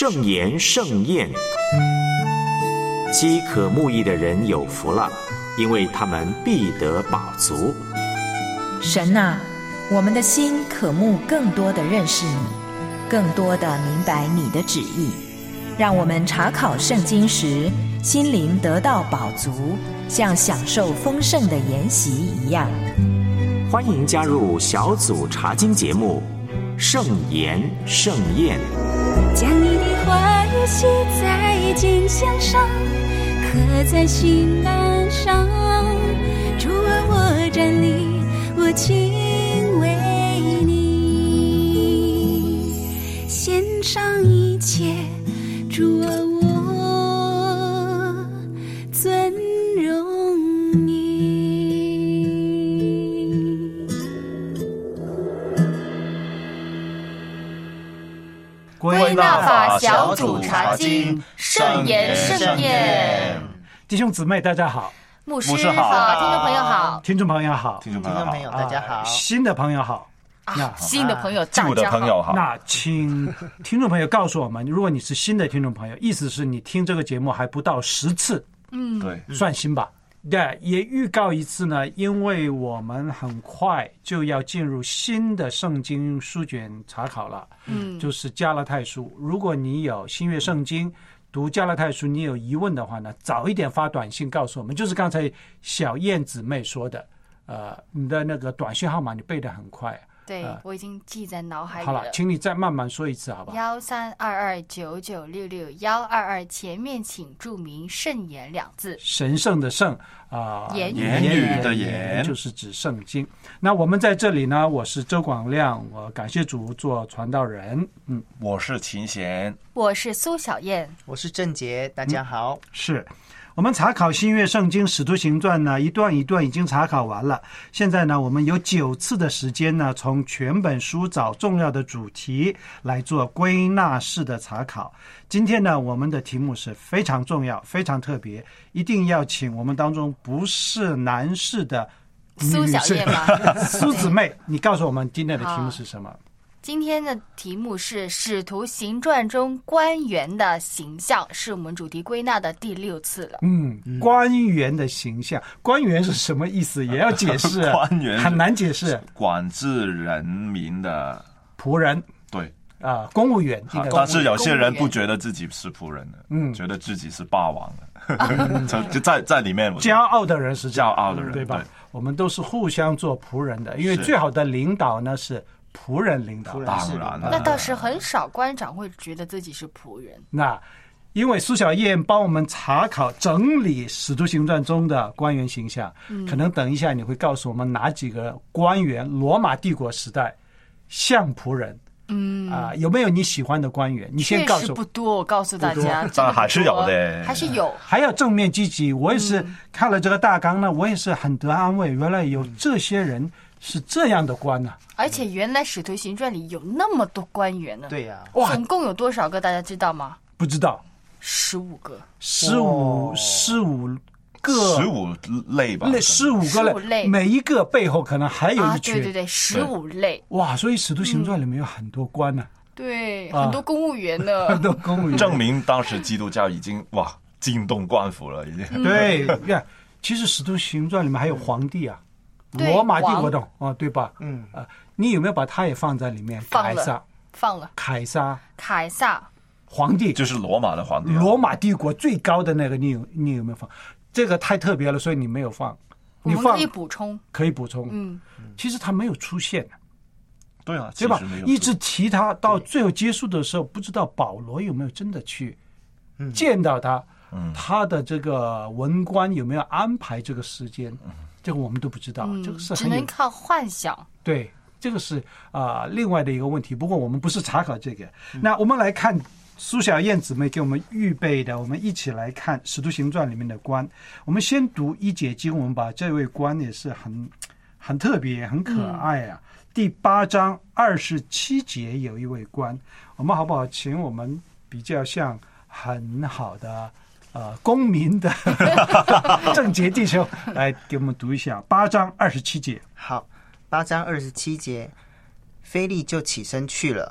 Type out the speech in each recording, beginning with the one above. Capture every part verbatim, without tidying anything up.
圣言盛宴，饥渴慕义的人有福了，因为他们必得饱足。 神啊，我们的心渴慕更多的认识你，更多的明白你的旨意，让我们查考圣经时心灵得到饱足，像享受丰盛的筵席一样。 欢迎加入小组查经节目圣言盛宴， 将你的话语写在经箱上，刻在心栏上。主啊，我站立，我敬畏你，献上一切。主啊，我尊荣你。 归纳法小组查经，圣言盛宴。 弟兄姊妹大家好， 牧师好，听众朋友好， 听众朋友好， 听众朋友大家好， 啊、新的朋友好， 啊、新的朋友大家好， 旧的朋友好。 那请听众朋友告诉我们，如果你是新的听众朋友，意思是你听这个节目还不到十次， 嗯， 对， 算新吧。对，也预告一次呢，因为我们很快就要进入新的圣经书卷查考了， 嗯， 就是加拉太书。如果你有新约圣经读加拉太书，你有疑问的话呢，早一点发短信告诉我们。就是刚才小燕姊妹说的，呃，你的那个短信号码你背得很快。 对、呃、我已经记在脑海里了。 好了，请你再慢慢说一次好不好？ 幺三二二九九六六幺二二，前面请注明圣言两字。 神圣的圣啊、呃， 言语言语的言就是指圣经。那我们在这里呢，我是周广亮，我感谢主做传道人。嗯， 我是秦贤， 我是苏小燕， 我是郑杰，大家好。 嗯、是。我们查考新约圣经使徒行传呢，一段一段已经查考完了。现在呢，我们有九次的时间呢，从全本书找重要的主题来做归纳式的查考。今天呢，我们的题目是非常重要、非常特别，一定要请我们当中不是男士的苏小燕吗？ 苏姊妹，你告诉我们今天的题目是什么？ 今天的题目是《使徒行传》中官员的形象，是我们主题归纳的第六次了。 嗯，官员的形象，官员是什么意思？也要解释、啊。 官员很难解释。 管制人民的仆人。 对啊，公务员。 啊、但是有些人不觉得自己是仆人的，嗯，觉得自己是霸王的，就在在里面。 骄傲的人是骄傲的人， 对吧？ 对， 我们都是互相做仆人的，因为最好的领导呢是。仆人领导， 当然了， 那倒是很少官长会觉得自己是仆人。 那因为苏小燕帮我们查考整理《使徒行传》中的官员形象、嗯，可能等一下你会告诉我们哪几个官员，罗马帝国时代像仆人。嗯啊、呃，有没有你喜欢的官员？你先告诉我。 确实不多，我告诉大家， 但还是有的， 还是有， 还要正面积极。我也是看了这个大纲呢，我也是很得安慰。原来有这些人是这样的官呢、啊。 而且原来《使徒行传》里有那么多官员呢。 对呀、 啊，哇，总共有多少个？大家知道吗？ 不知道， 十五个， 十五，十五个， 十五类吧， 十五个类，每一个背后可能还有一群。 啊、对对对，十五类。 哇，所以《使徒行传》里面有很多官呢、啊嗯。对，很多公务员呢， 很多公务员， 证明当时基督教已经哇惊动官府了，已经。 嗯、对，呀，其实《使徒行传》里面还有皇帝啊。罗马帝国的哦，对吧？嗯啊，你有没有把他也放在里面？ 放了，放了。 凯撒， 凯撒， 皇帝就是罗马的皇帝、啊。 罗马帝国最高的那个，你有你有没有放？这个太特别了，所以你没有放。 你放可以补充， 可以补充。 嗯， 其实他没有出现。 对啊， 对吧？一直提他到最后结束的时候，不知道保罗有没有真的去见到他，嗯、他的这个文官有没有安排这个时间？嗯这个我们都不知道，嗯、这个是只能靠幻想。 对，这个是啊、呃、另外的一个问题。不过我们不是查考这个，嗯、那我们来看苏小燕姊妹给我们预备的，我们一起来看《使徒行传》里面的官。我们先读一节经文吧，这位官也是很很特别、很可爱啊。嗯、第八章二十七节有一位官，我们好不好？请我们比较像很好的。呃，公民的郑杰弟兄来给我们读一下八章二十七节。 好，八章二十七节，腓利就起身去了，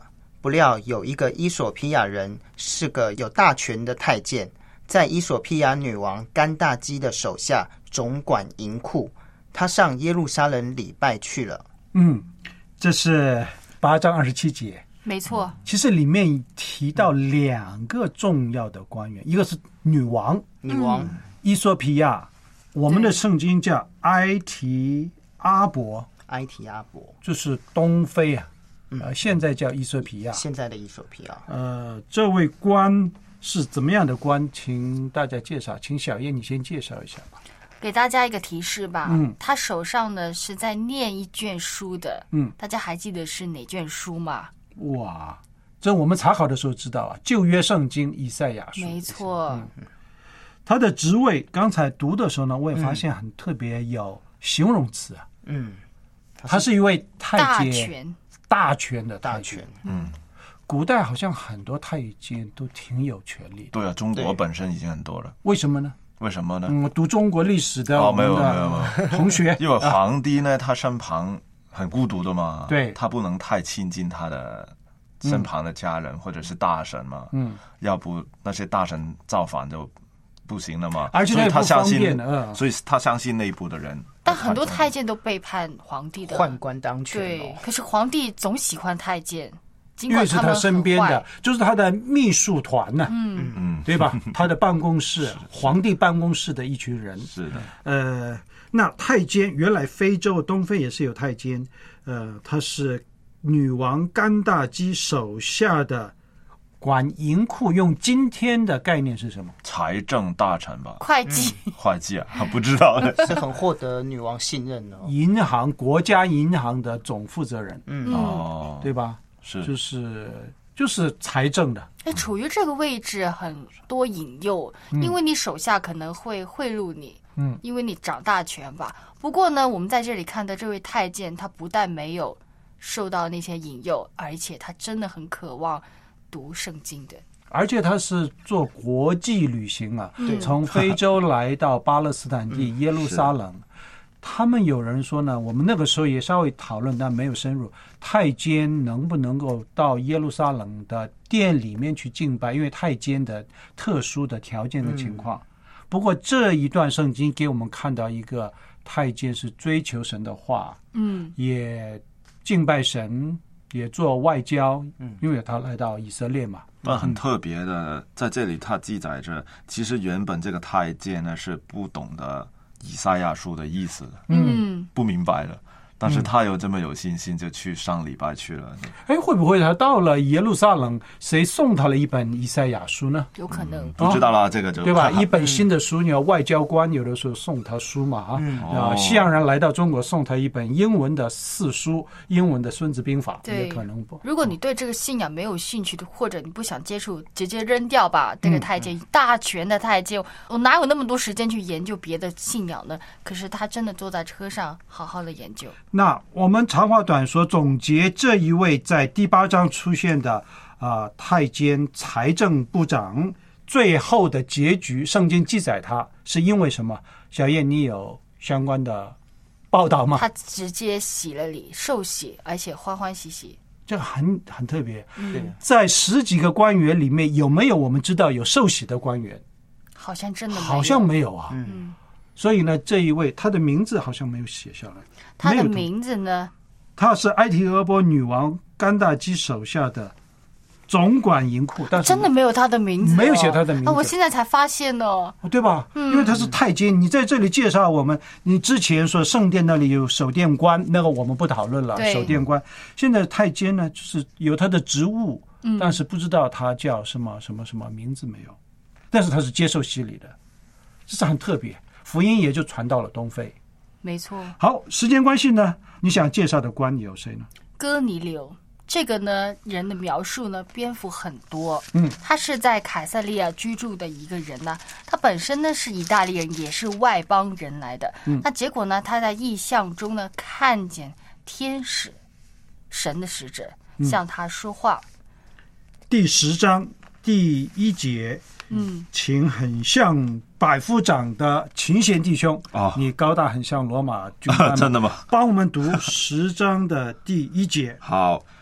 不料有一个伊索匹亚人是个有大权的太监，在伊索匹亚女王甘大基的手下总管银库，他上耶路撒冷礼拜去了。 嗯，这是八章二十七节。 没错， 其实里面提到两个重要的官员，一个是女王， 女王伊索匹亚，我们的圣经叫埃提阿伯， 埃提阿伯就是东非啊，呃，现在叫伊索匹亚， 现在的伊索匹亚。 呃，这位官是怎么样的官？请大家介绍，请小燕你先介绍一下吧。 给大家一个提示吧。 嗯， 他手上呢是在念一卷书的。 嗯， 大家还记得是哪卷书吗？ 哇，这我们查考的时候知道啊，旧约圣经以赛亚书。 没错。 嗯，他的职位刚才读的时候呢，我也发现很特别，有形容词啊。 嗯， 他是一位太监， 大权， 大权的太监。 大权。 嗯， 古代好像很多太监都挺有权力的。 对啊，中国本身已经很多了。 为什么呢？ 为什么呢？ 嗯，读中国历史的哦，没有我们的没有没有同学， 因为皇帝呢，他身旁很孤独的嘛， 对， 他不能太亲近他的身旁的家人、嗯、或者是大臣嘛， 嗯， 要不那些大臣造反就不行了嘛， 而且所以他相信， 嗯、 所以他相信内部的人。 但很多太监都背叛皇帝的， 宦官当权、哦。 对，可是皇帝总喜欢太监。 因为是他身边的，就是他的秘书团呢、啊， 嗯嗯，对吧？他的办公室，皇帝办公室的一群人， 是的。 呃，那太监原来非洲东非也是有太监，呃，他是女王甘大基手下的管银库，用今天的概念是什么？ 财政大臣吧， 会计， 嗯、会计啊，不知道的， 是很获得女王信任的、哦。 银行国家银行的总负责人， 嗯哦， 对吧？ 是， 就是就是财政的。 那处于这个位置很多引诱，因为你手下可能会贿赂你， 嗯， 因为你掌大权吧。不过呢，我们在这里看到这位太监，他不但没有受到那些引诱，而且他真的很渴望读圣经的。 而且他是做国际旅行啊， 对， 从非洲来到巴勒斯坦地、嗯、耶路撒冷。他们有人说呢，我们那个时候也稍微讨论，但没有深入。太监能不能够到耶路撒冷的殿里面去敬拜？因为太监的特殊的条件的情况。嗯、不过这一段圣经给我们看到一个太监是追求神的话， 嗯， 也敬拜神，也做外交，嗯，因为他来到以色列嘛。 但很特别的，在这里他记载着，其实原本这个太监呢是不懂得以赛亚书的意思的， 嗯， 不明白的，但是他有这么有信心，就去上礼拜去了。 哎，会不会他到了耶路撒冷，谁送他了一本以赛亚书呢？ 有可能， 嗯、不知道啦，哦、这个就对吧？一本新的书，你要外交官有的时候送他书嘛啊， 嗯、 啊，西洋人来到中国送他一本英文的四书，英文的《孙子兵法》，也可能不。 如果你对这个信仰没有兴趣的，或者你不想接触，直接扔掉吧。这个太监，嗯、大权的太监，我哪有那么多时间去研究别的信仰呢？可是他真的坐在车上好好的研究。 那我们长话短说，总结这一位在第八章出现的啊、呃、太监财政部长最后的结局，圣经记载他是因为什么？小燕，你有相关的报道吗？ 他直接洗了礼，受洗，而且欢欢喜喜。 这个很很特别。 嗯， 在十几个官员里面，有没有我们知道有受洗的官员？ 好像真的没有， 好像没有啊。 嗯。 所以呢，这一位他的名字好像没有写下来。 他的名字呢？ 他是埃提俄波女王甘大基手下的总管银库，但是真的没有他的名字、哦， 没有写他的名字。 啊，我现在才发现呢， 对吧？嗯，因为他是太监，你在这里介绍我们，你之前说圣殿那里有守殿官，那个我们不讨论了。守殿官，现在太监呢，就是有他的职务， 嗯、 但是不知道他叫什么什么什么名字没有，但是他是接受洗礼的，这是很特别。福音也就传到了东非， 没错。 好，时间关系呢，你想介绍的官有谁呢？ 哥尼流这个呢人的描述呢篇幅很多， 嗯， 他是在凯撒利亚居住的一个人呢，他本身呢是意大利人，也是外邦人来的， 嗯， 那结果呢他在异象中呢看见天使，神的使者向他说话。 嗯、第十章第一节。 嗯， 请很像百夫长的秦贤弟兄啊、哦， 你高大很像罗马军官， 真的吗？ 帮我们读十章的第一节。 好，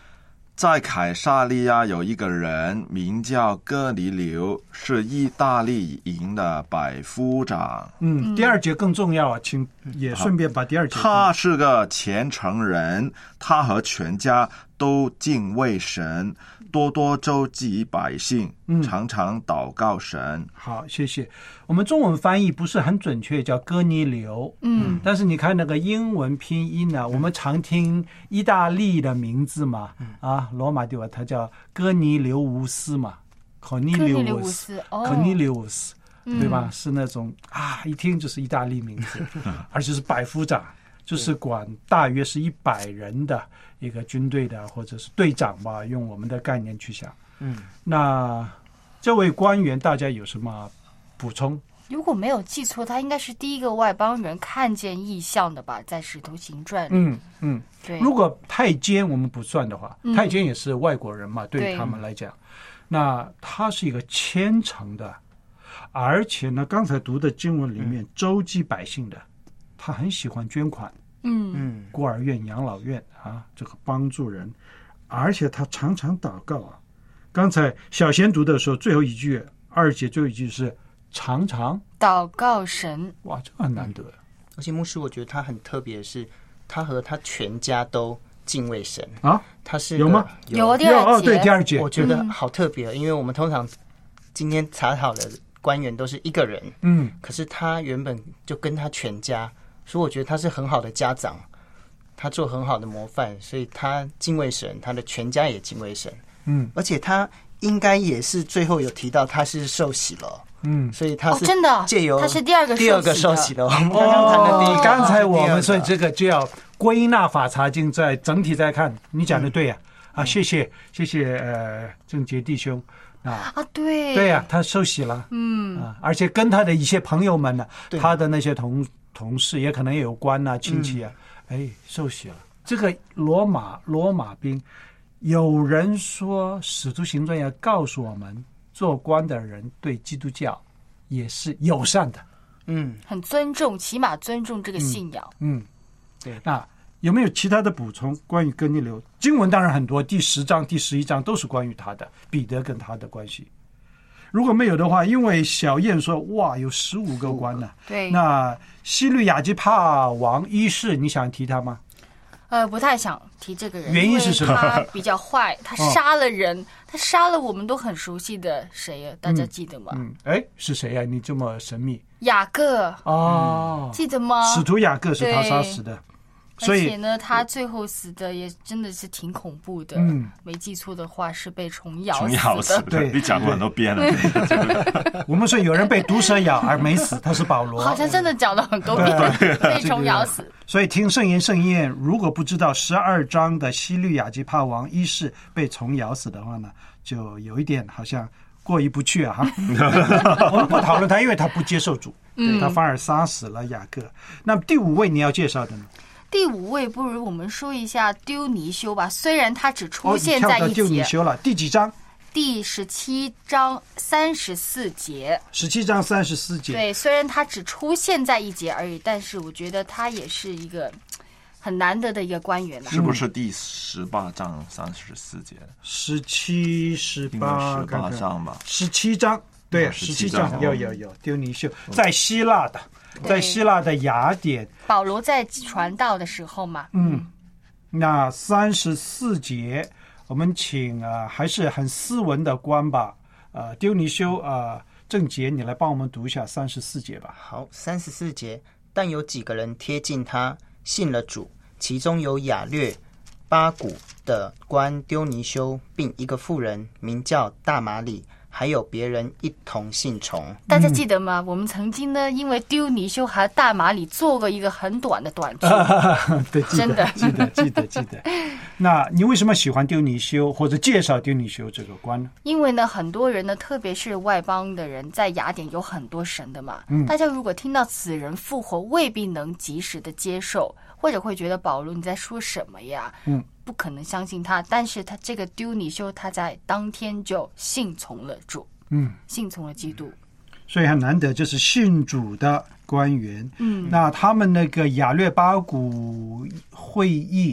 在凯撒利亚有一个人名叫哥尼流，是意大利营的百夫长。 嗯，第二节更重要啊，请也顺便把第二节。 他是个虔诚人，他和全家都敬畏神，多多周济百姓，常常祷告神。 好，谢谢。我们中文翻译不是很准确，叫哥尼流。嗯，但是你看那个英文拼音呢、啊，我们常听意大利的名字嘛，啊，罗马对吧？它叫哥尼流乌斯嘛 ，Cornelius，Cornelius，对吧？是那种啊，一听就是意大利名字，而且是百夫长，就是管大约是一百人的一个军队的，或者是队长吧，用我们的概念去想。嗯，那这位官员大家有什么补充？ 如果没有记错，他应该是第一个外邦人看见异象的吧，在《使徒行传》里。 嗯嗯， 对。 如果太监我们不算的话，嗯、太监也是外国人嘛，对他们来讲，那他是一个虔诚的，而且呢，刚才读的经文里面周济百姓的，他很喜欢捐款。嗯嗯，孤儿院、养老院啊，这个帮助人，而且他常常祷告啊。刚才小贤读的时候，最后一句二节最后一句是常常祷告神。 哇，这个很难得。 而且牧师，我觉得他很特别，是他和他全家都敬畏神啊。 他是有吗？ 有第二节， 哦，对，第二节， 我觉得好特别，嗯、因为我们通常今天查考的官员都是一个人，嗯，可是他原本就跟他全家。所以我觉得他是很好的家长，他做很好的模范，所以他敬畏神，他的全家也敬畏神。嗯，而且他应该也是最后有提到他是受洗了。嗯，所以他是真的借由他是第二个第二个受洗了。我们刚刚谈的第一个，刚才我们所以这个就要归纳法查经，在整体再看。你讲的对呀、啊，啊，谢谢谢谢呃郑杰弟兄。啊啊，对对呀、啊，他受洗了。嗯啊，而且跟他的一些朋友们呢，他的那些同。同事也可能也有官啊，亲戚啊，嗯、哎，受洗了。这个罗马罗马兵，有人说《使徒行传》要告诉我们，做官的人对基督教也是友善的， 嗯， 很尊重，起码尊重这个信仰。 嗯，嗯对。那有没有其他的补充？关于哥尼流，经文当然很多，第十章、第十一章都是关于他的，彼得跟他的关系。如果没有的话，因为小燕说哇有十五个官呢、啊， 对， 那西律亚基帕王一世，你想提他吗？ 呃，不太想提这个人， 原因是什么？ 他比较坏，他杀了人，哦、他杀了我们都很熟悉的谁啊？大家记得吗？ 嗯，哎、嗯，是谁呀、啊？你这么神秘？ 雅各哦、 嗯，记得吗？ 使徒雅各是他杀死的。所以而且呢，他最后死的也真的是挺恐怖的。嗯，没记错的话是被虫咬死的。 虫咬死的，对，你讲过很多遍了。 我们说有人被毒蛇咬而没死，他是保罗。 好像真的讲了很多遍，被虫咬死。 所以听圣言圣宴，如果不知道十二章的西律亚基帕王一世被虫咬死的话呢，就有一点好像过意不去啊。我们不讨论他，因为他不接受主，嗯、他反而杀死了雅各。那第五位你要介绍的呢？ 第五位，不如我们说一下丢尼修吧。虽然他只出现在一节， 丢尼修了。第几章？ 第十七章三十四节。 十七章三十四节。 对，虽然他只出现在一节而已，但是我觉得他也是一个很难得的一个官员了。 是不是第十八章三十四节？ 十七、十八， 十八章吧。 十七章，对，十七章有有有丢尼修，在希腊的。在希腊的雅典， 保罗在传道的时候嘛， 嗯，那三十四节，我们请啊、呃，还是很斯文的官吧，呃，丢尼修啊、呃，郑杰，你来帮我们读一下三十四节吧。 好，三十四节，但有几个人贴近他，信了主，其中有雅略、巴古的官丢尼修，并一个妇人名叫大马里。还有别人一同信从， 大家记得吗？嗯、我们曾经呢，因为丢尼修和大马里做过一个很短的短剧， 啊、对， 真的记得记得记得。那你为什么喜欢丢尼修或者介绍丢尼修这个官呢？ 因为呢，很多人呢，特别是外邦的人，在雅典有很多神的嘛。嗯，大家如果听到此人复活，未必能及时的接受，或者会觉得保罗你在说什么呀？嗯。不可能相信他，但是他这个丢尼修，他在当天就信从了主，嗯，信从了基督， 所以很难得，就是信主的官员，嗯，那他们那个雅略巴古会议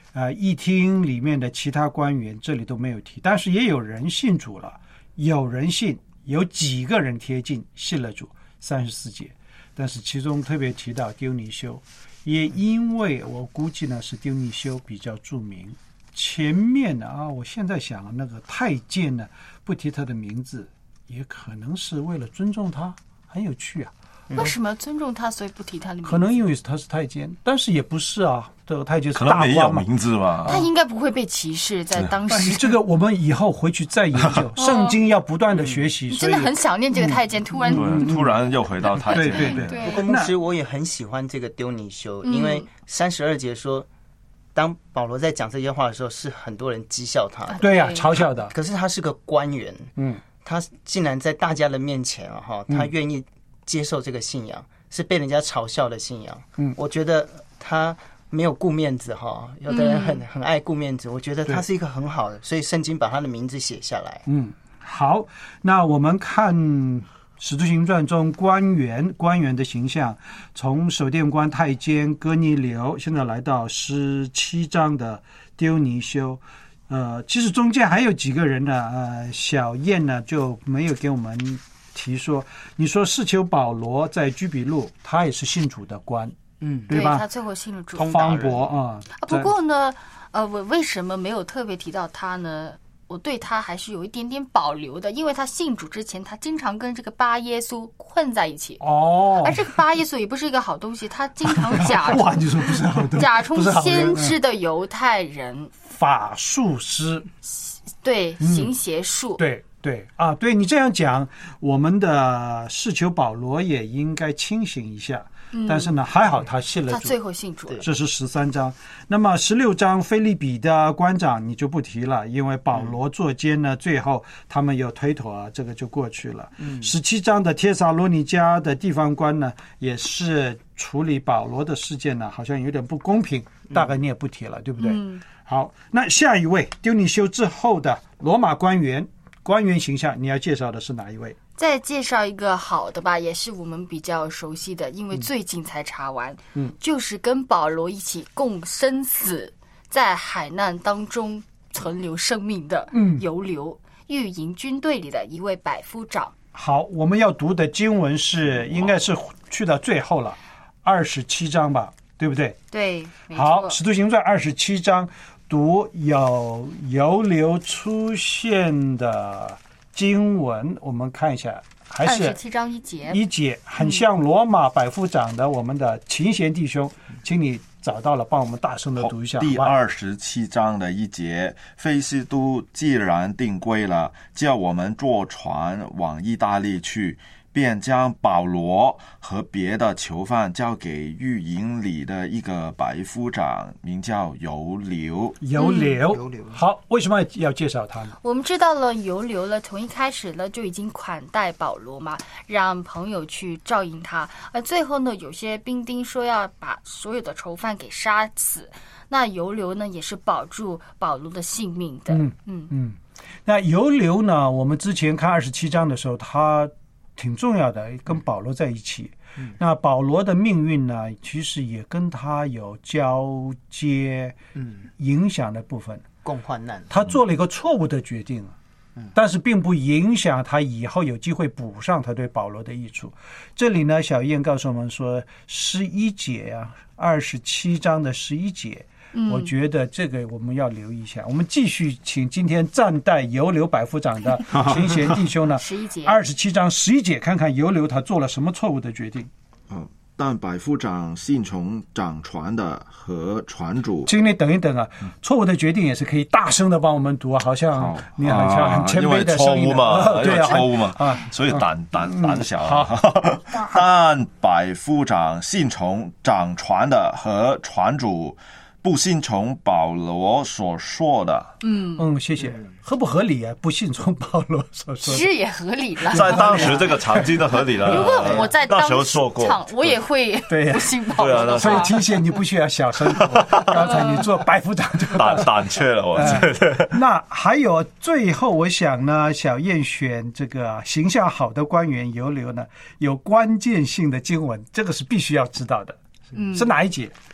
呃，议厅里面的其他官员这里都没有提，但是也有人信主了，有人信，有几个人贴近信了主，三十四节。但是其中特别提到丢尼修，也因为我估计呢是丢尼修比较著名。前面呢啊，我现在想那个太监呢，不提他的名字，也可能是为了尊重他，很有趣啊。 为什么尊重他，所以不提他的名字？ 可能因为他是太监，但是也不是啊。这个太监是可能没有大官嘛， 名字吧？ 他应该不会被歧视，在当时。 这个我们以后回去再研究，圣经要不断的学习。 你真的很想念这个太监，突然对，突然又回到太监。 对对对。 不过牧师，我也很喜欢这个丢尼修，因为三十二节说，当保罗在讲这些话的时候，是很多人讥笑他的。 对呀、啊，嘲笑的。 可是他是个官员，嗯，他竟然在大家的面前啊，哈，他愿意接受这个信仰。是被人家嘲笑的信仰，嗯，我觉得他没有顾面子哈，有的人很很爱顾面子，我觉得他是一个很好的，所以圣经把他的名字写下来。 嗯，好，那我们看《使徒行传》中官员官员的形象，从守殿官太监哥尼流，现在来到十七章的丢尼修。呃，其实中间还有几个人呢，呃，小燕呢就没有给我们提说，你说士求保罗在居比路，他也是信主的官，嗯，对吧？ 他最后信了主。 方伯啊， 啊，不过呢，呃，我为什么没有特别提到他呢？我对他还是有一点点保留的，因为他信主之前，他经常跟这个巴耶稣混在一起。 哦， 而这个巴耶稣也不是一个好东西，他经常假哇，你说不是好东西， 假充先知的犹太人， 法术师， 对，行邪术， 嗯、对。对啊，对你这样讲，我们的士求保罗也应该清醒一下。嗯、但是呢，还好他信了主， 他最后信主了。 这是十三章。那么十六章腓立比的官长你就不提了，因为保罗作监呢，嗯、最后他们有推脱，这个就过去了。十七、嗯、章的帖撒罗尼迦的地方官呢，也是处理保罗的事件呢，好像有点不公平，大概你也不提了，嗯、对不对？嗯、好，那下一位丢尼修之后的罗马官员。官员形象，你要介绍的是哪一位？ 再介绍一个好的吧，也是我们比较熟悉的，因为最近才查完，嗯，就是跟保罗一起共生死，在海难当中存留生命的犹流，御营军队里的一位百夫长。 好，我们要读的经文是应该是去到最后了，二十七章吧，对不对？ 对， 好，《使徒行传》二十七章。读有犹流出现的经文，我们看一下，还是二十七章一节， 一节很像罗马百夫长的我们的秦贤弟兄，嗯、请你找到了，帮我们大声的读一下。 第二十七章的一节，菲斯都既然定规了，叫我们坐船往意大利去。便将保罗和别的囚犯交给狱营里的一个百夫长，名叫犹流。 犹流，嗯、好，为什么要介绍他呢？ 我们知道了犹流了，从一开始呢就已经款待保罗嘛，让朋友去照应他。而最后呢，有些兵丁说要把所有的囚犯给杀死，那犹流呢也是保住保罗的性命的。嗯嗯嗯。 那犹流呢，我们之前看二十七章的时候，他挺重要的，跟保罗在一起。嗯、那保罗的命运呢，其实也跟他有交接、嗯、影响的部分， 共患难。 他做了一个错误的决定，嗯、但是并不影响他以后有机会补上他对保罗的益处。这里呢，小燕告诉我们说，十一节啊，二十七章的十一节。我觉得这个我们要留意一下。我们继续请今天暂代犹流百夫长的秦贤弟兄呢， 十一节二十七章十一节，看看犹流他做了什么错误的决定。 嗯，但百夫长信从掌船的和船主。 请你等一等啊，错误的决定也是可以大声的帮我们读啊，好像你好像很谦卑的声音、啊、因为错误嘛， 对啊， 错误嘛啊，所以胆胆胆小啊。 但百夫长信从掌船的和船主。不信从保罗所说的， 嗯嗯，谢谢。合不合理啊？不信从保罗所说的， 其实也合理了。 在当时这个场景的合理了。 如果我在当时说过， 我也会不信保罗的话。 所以提醒你不需要小声读。刚才你做百夫长就胆胆怯了，我觉得。 那还有最后，我想呢，小燕选这个形象好的官员犹流呢，有关键性的经文，这个是必须要知道的。嗯，是哪一节？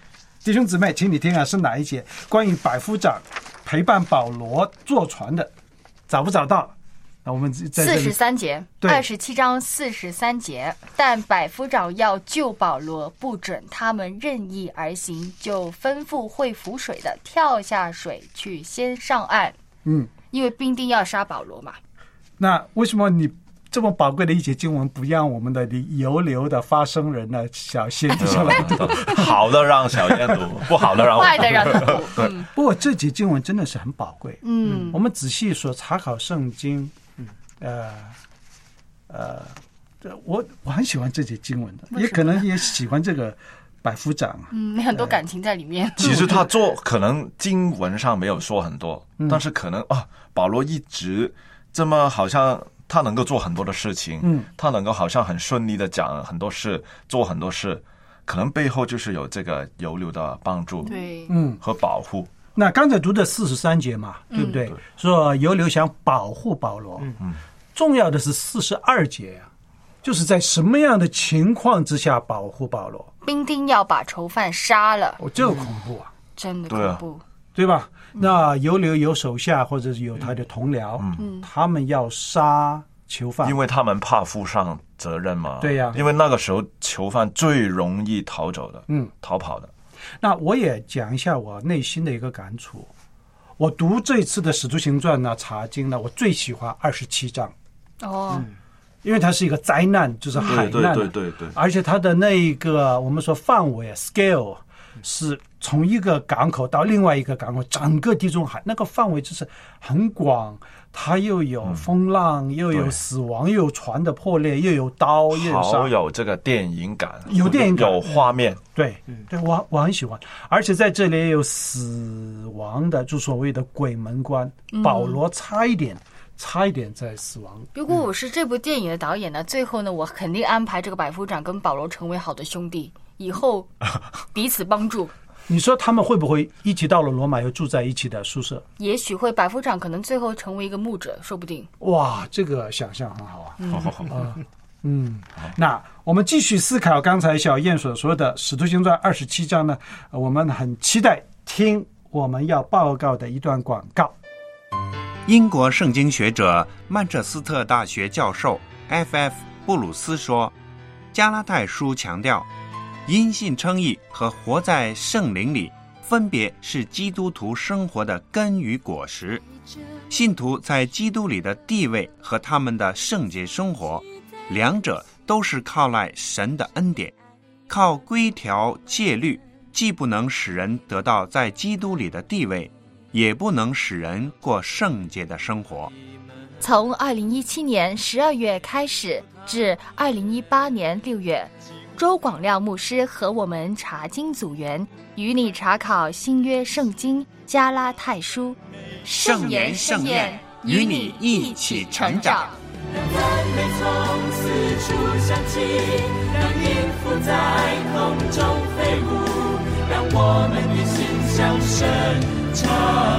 弟兄姊妹，请你听啊，是哪一节？关于百夫长陪伴保罗坐船的，找不找到？那我们在这里四十三节，二十七章四十三节。但百夫长要救保罗，不准他们任意而行，就吩咐会浮水的跳下水去，先上岸。 嗯， 因为兵丁要杀保罗嘛。 那为什么你这么宝贵的一节经文，不让我们的游流的发声人呢？小仙弟兄来读， 好的让小燕读，不好的让我坏的让他读。嗯， 不过这节经文真的是很宝贵。 嗯， 我们仔细所查考圣经，呃呃，我我很喜欢这节经文的，也可能也喜欢这个百夫长。 嗯，很多感情在里面。 其实他做可能经文上没有说很多，嗯、但是可能啊，保罗一直这么好像他能够做很多的事情，嗯，他能够好像很顺利的讲很多事，做很多事，可能背后就是有这个游流的帮助， 对， 嗯， 和保护。 那刚才读的四十三节嘛，对不对？ 嗯、 说游流想保护保罗， 嗯， 重要的是四十二节啊，就是在什么样的情况之下保护保罗？ 兵丁要把囚犯杀了， 哦，这个恐怖啊， 嗯、真的恐怖， 对吧？那游流有手下或者是有他的同僚，嗯，他们要杀囚犯， 因为他们怕负上责任嘛。 对呀、啊， 因为那个时候囚犯最容易逃走的， 嗯， 逃跑的。 那我也讲一下我内心的一个感触。我读这次的《使徒行传》呢，查经呢，我最喜欢二十七章。 哦、 嗯，因为它是一个灾难，就是海难， 对对对对对， 而且它的那个我们说范围 scale 是从一个港口到另外一个港口，整个地中海那个范围就是很广。它又有风浪，嗯、又有死亡，又有船的破裂，又有刀，又有好有这个电影感， 有电影感， 有画面。 对，对我我很喜欢，而且在这里也有死亡的，就所谓的鬼门关。嗯、保罗差一点，差一点在死亡。 如果我是这部电影的导演呢，最后呢，我肯定安排这个百夫长跟保罗成为好的兄弟，以后彼此帮助。 你说他们会不会一起到了罗马又住在一起的宿舍？ 也许会，百夫长可能最后成为一个牧者，说不定。 哇，这个想象很好啊！ 嗯， 呃、嗯那我们继续思考刚才小燕所说的《使徒行传》二十七章呢，我们很期待听我们要报告的一段广告。 英国圣经学者曼彻斯特大学教授 F F 布鲁斯说，加拉太书强调因信称义和活在圣灵里分别是基督徒生活的根与果实。信徒在基督里的地位和他们的圣洁生活，两者都是靠赖神的恩典。靠规条戒律既不能使人得到在基督里的地位，也不能使人过圣洁的生活。 从二零一七年十二月开始至二零一八年六月，周广亮牧师和我们查经组员与你查考新约圣经加拉太书， 圣言圣验，与你一起成长。 让赞美从四处响起，让音符在空中飞舞，让我们一心向神敞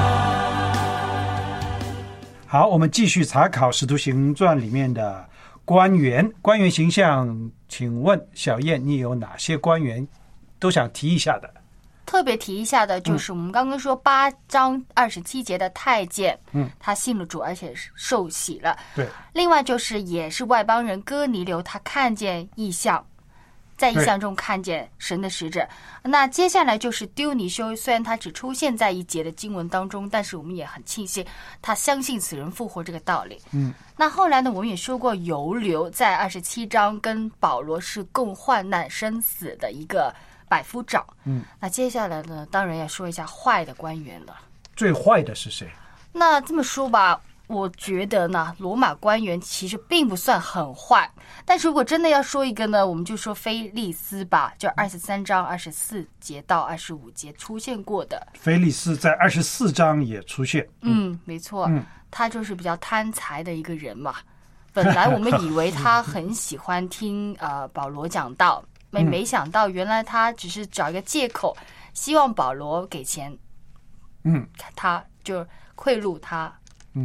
开。 好，我们继续查考《使徒行传》里面的官员，官员形象，请问小燕，你有哪些官员都想提一下的？ 特别提一下的就是我们刚刚说八章二十七节的太监，嗯，他信了主，而且受洗了。 对。 另外就是也是外邦人哥尼流，他看见异象，在异象中看见神的使者。那接下来就是丢尼修，虽然他只出现在一节的经文当中，但是我们也很庆幸他相信死人复活这个道理。 嗯。 那后来呢，我们也说过游流在二十七章跟保罗是共患难生死的一个百夫长。 嗯， 那接下来呢，当然要说一下坏的官员了。 最坏的是谁？ 那这么说吧，我觉得呢，罗马官员其实并不算很坏，但是如果真的要说一个呢，我们就说菲利斯吧，就二十三章二十四节到二十五节出现过的。 菲利斯在二十四章也出现。 嗯，嗯没错， 嗯， 他就是比较贪财的一个人嘛。本来我们以为他很喜欢听呃保罗讲道。没没想到，原来他只是找一个借口，希望保罗给钱， 嗯， 他就贿赂他， 嗯，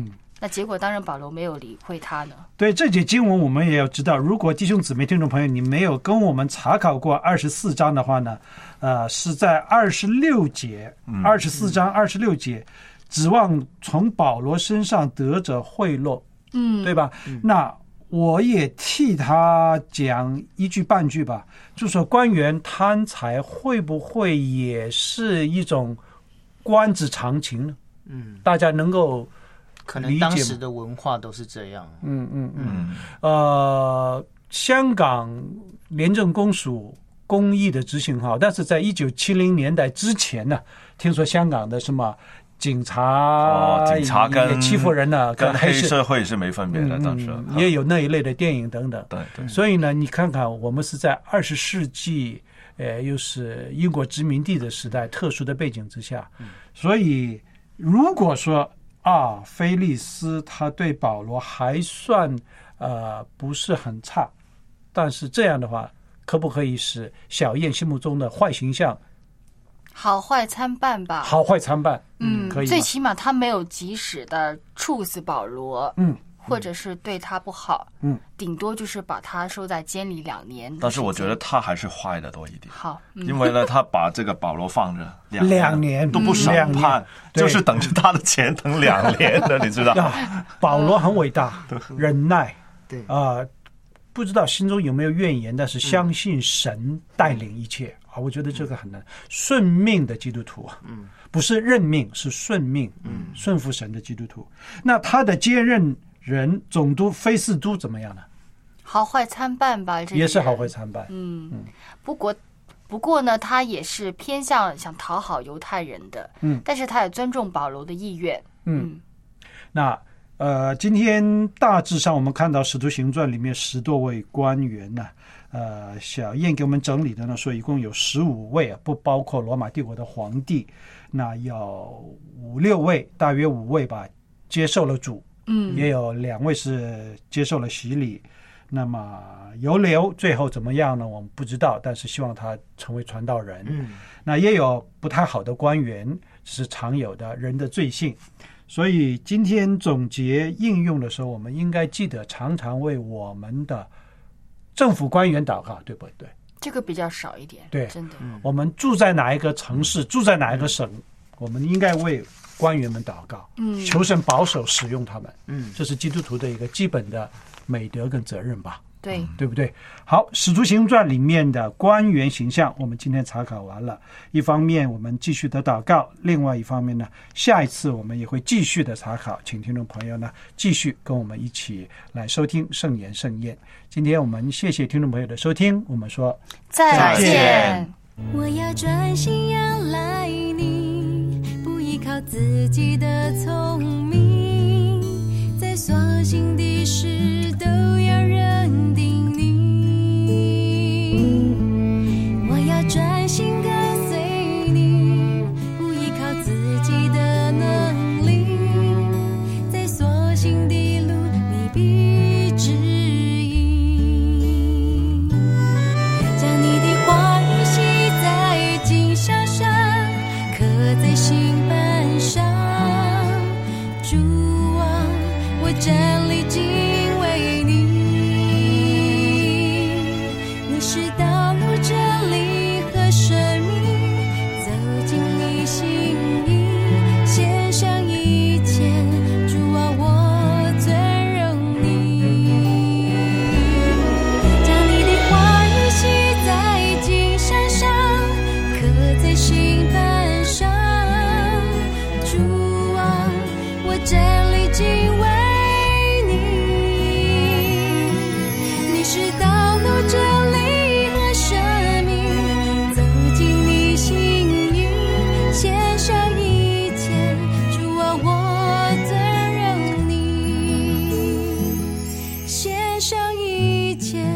那结果当然保罗没有理会他呢。 对，这节经文我们也要知道，如果弟兄姊妹听众朋友你没有跟我们查考过二十四章的话呢，呃，是在二十六节，二十四章二十六节，指望从保罗身上得着贿赂，嗯，对吧？嗯、那我也替他讲一句半句吧，就说官员贪财会不会也是一种官职常情呢？嗯，大家能够可能当时的文化都是这样。 嗯嗯嗯。呃，香港廉政公署公益的执行号，但是在一九七零年代之前呢，听说香港的什么警察， 哦，警察跟也欺负人呢， 跟黑社会是没分别的，当时、 嗯、也有那一类的电影等等。 对对。 所以呢，你看看我们是在二十世纪，呃，又是英国殖民地的时代，特殊的背景之下，嗯、所以如果说啊，菲利斯他对保罗还算呃不是很差，但是这样的话，可不可以使小燕心目中的坏形象好坏参半吧？ 好坏参半， 嗯， 可以。 最起码他没有及时的处死保罗， 嗯， 或者是对他不好， 嗯， 顶多就是把他收在监里两年。 但是我觉得他还是坏的多一点。 好，嗯、 因为呢，他把这个保罗放着两年两年都不审判，就是等着他的钱等两年的，你知道？ 保罗很伟大，忍耐， 对啊、呃，不知道心中有没有怨言，但是相信神带领一切。嗯啊，我觉得这个很难。顺命的基督徒啊，嗯，不是认命，是顺命，嗯，顺服神的基督徒。那他的接任人总督菲斯都怎么样呢？ 好坏参半吧，这也是好坏参半。 嗯嗯，不过不过呢，他也是偏向想讨好犹太人的，嗯，但是他也尊重保罗的意愿，嗯。嗯那呃，今天大致上我们看到《使徒行传》里面十多位官员呢。呃，小燕给我们整理的呢，说一共有十五位啊，不包括罗马帝国的皇帝，那有五六位，大约五位吧，接受了主，嗯，也有两位是接受了洗礼。那么犹流最后怎么样呢？我们不知道，但是希望他成为传道人。嗯，那也有不太好的官员，是常有的人的罪性。所以今天总结应用的时候，我们应该记得常常为我们的政府官员祷告，对不对？ 这个比较少一点， 对， 真的。 我们住在哪一个城市，住在哪一个省，我们应该为官员们祷告，嗯，求神保守使用他们，嗯，这是基督徒的一个基本的美德跟责任吧， 对， 对不对？好，《使徒行传》里面的官员形象，我们今天查考完了。一方面我们继续的祷告，另外一方面呢，下一次我们也会继续的查考，请听众朋友呢继续跟我们一起来收听圣言盛宴。今天我们谢谢听众朋友的收听，我们说再见。 我要专心仰赖你，不依靠自己的聪明，在所行的事都要认定你。我要专心跟随你，不依靠自己的能力，在所行的路你必指引。将你的话语写在经上上，刻在心板上。主啊，我站立敬畏你，你是道路真理和生命，走进你心意，献上一切，主啊，我尊荣你。将你的话语写在经上上，刻在心板上。主啊，我站立敬畏你，你是道路真理和生命，走进你心意，献上一切，主啊，我尊荣你，献上一切。